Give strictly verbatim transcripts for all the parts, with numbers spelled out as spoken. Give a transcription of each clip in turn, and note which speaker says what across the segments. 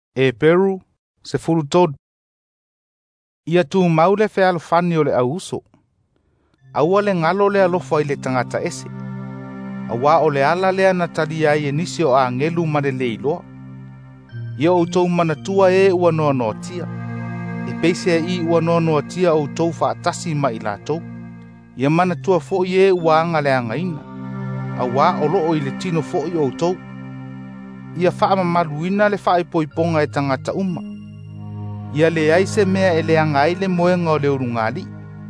Speaker 1: E Peru se fulu tod. Ia tu maule fe alofani o le auso. Aua le ngalo le alofa i le tangata ese. Awa o le ala lea na talia i nisi o a ngelu ma le leiloa. Ia o tau manatua e ua noa noa tia. E peise i ua noa noa tia o tau whaatasi ma i lātou. Ia manatua fo i e ua anga le angaina. Awa o loo i le tino fo i o tau. Ia whaama maluina le whaaipoiponga e tangata uma. Ia le aise mea e le angai le moenga o le urungali.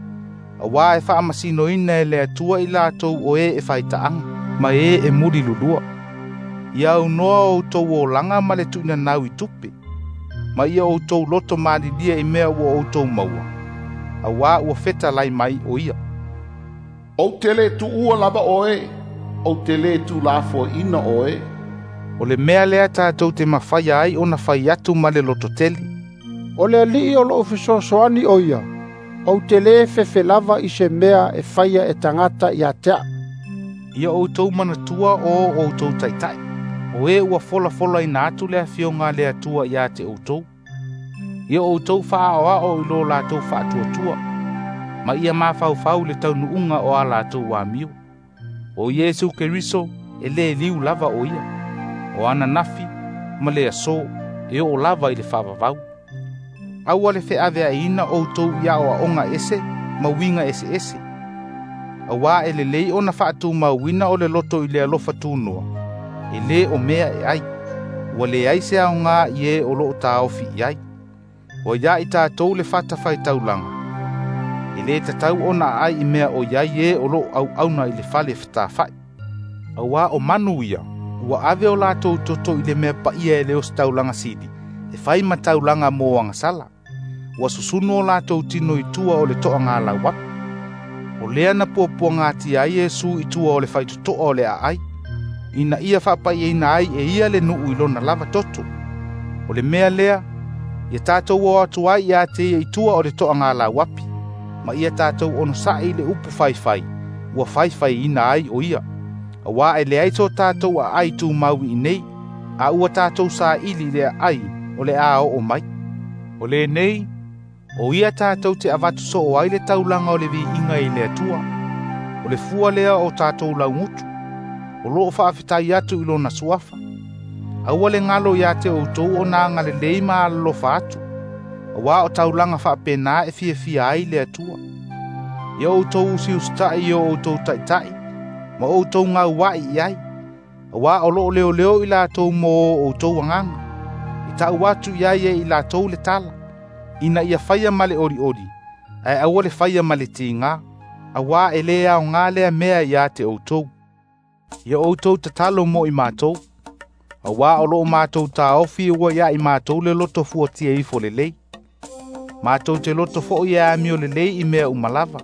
Speaker 1: Awa e whaama sino ina e le atua i lātou o e e whaitaanga. Ma e e muri lulua. Ia unoa o tau o langa ma le tuina nau i tupe. Ma ia o tau loto maadidia i mea ua o tau maua. Awa ua feta lai mai o ia.
Speaker 2: O tele tu ua laba oe. O tele tu lafo ina oe.
Speaker 1: O le mea lea tātou te mawhaia ai o na whai atu ma le loto teli.
Speaker 3: O le alii o lo fisosoani o ia. O tele fefe lava i se mea e whaia e tangata i atea.
Speaker 1: Ia o tau manatua o o tau taitai. O e ua fola fola i nātu lea fionga lea tua i ate o tau. Ia o tau wha o a o ilo la tau wha tua tua. Ma ia ma fau fau le tau nuunga o a la tau wa miu. O Yesu Keriso e le liu lava o ia. O ana nafi ma le aso e o lava i le whavavau. Aua le fe avea ina o tau ia o a onga ese ma winga ese ese. Awa e le lei o na whaatu ma wina o le loto i le alofa tūnoa. E le o mea e ai. Ua le ai se au ngā i e o loo tā ofi i ai. Ua ia i tātou le whata whai taulanga. E le tatau o na ai i mea o iai e o loo au auna i le whale whita whai. Awa o manu ia. Ua ave o lātou toto i le mea pa ia e le o staulanga sidi. E whai ma taulanga mō anga sala. Ua susunu o lātou tino i tua o le toa ngā lau wapu. O lea na puapua ngāti ai Yesu i tua o le whai tutoa o le a ai. Ina ia whapai e ina ai e ia le nuu i lona lava toto. O le mea lea, ia tātou o atu ai ia te i tua o le toa ngā lau wapi. Ma ia tātou ono sa i le upu whai whai. Ua whai whai ina ai o ia. A wā e le aito tātou a ai tū maui i nei, a ua tātou sa ili le ai o le a o o mai. O le nei, o ia tātou te avatu so o ai le taulanga o le vi inga i le atua. O le fua lea o tātou lau ngutu. O loo whaafitai atu ilo na suafa. Aua le ngalo ia te o tou o nā ngale leima alo whaatu. A wā o taulanga whaapena e fia fia ai le atua. Ia o tou usi ustai i o tou taitai. Ma o tou ngā wai i ai. A wā o loo leo leo i la tou mo o tou anganga. I tau watu i ai e i la tou le tala. Ina ia whaia male ori ori. Ai aua le whaia male ti ngā. A wā e lea o ngā lea mea i a te o tou. Ia o tou tatalo mo i mātou. A wā o loo mātou tā ofi ua ia i mātou le loto fuatia i fo le lei. Mātou te loto fo i a amio le lei i mea umalava.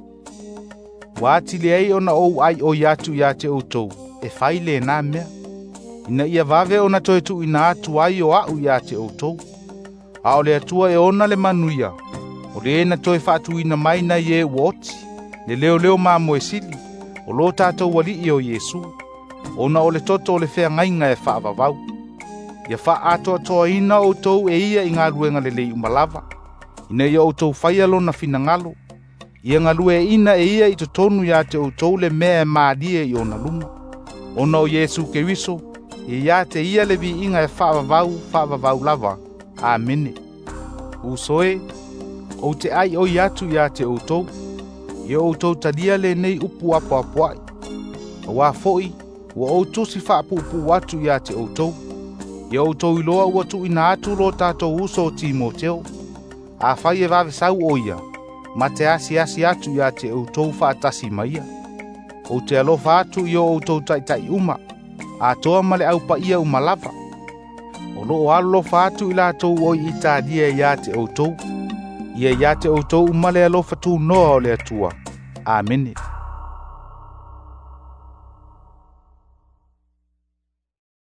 Speaker 1: Wāti le ai ona ou ai o iatu i a te o tou. E whai le nā mea. Ina ia vave ona toe tu ina atu ai o au i a te o tou. A o le atua e ona le manuia. O le ena toe whaatu ina maina i e uoti. Le leo leo mā moe sili. O lo tātou wali i o Yesu. Ona o le toto o le whea ngainga e whaavavau. Ia wha ato atoa ina o tou e ia i ngā luenga le lei umalava. Ina ia o tou whaialo na fina ngalo. Ia ngā lue ina e ia i to tonu ia te o tou le mea e maadia i ona luma. Ona o Yesu Keriso, ia ia te ia le vi inga e whaavavau, whaavavau lava. Amene. Usoe, o te ai o iatu ia te o tou. Ia o tou tadia le nei upu apo apoai. A wā foi, ua o tusi whaapupu watu ia te o tou. Ia o tou iloa ua tu ina atu lo tātou uso o Timoteo. A whai e vave sau o ia, ma te asi asi atu ia te o tou whaatasi maia. O te alofa atu ia o tou taitai uma, a toa male au pa ia uma lava. O loo alofa atu ila tou o i tādia ia te o tou. Ia ia te o tou umale alofa tu noa o le atua. Amene.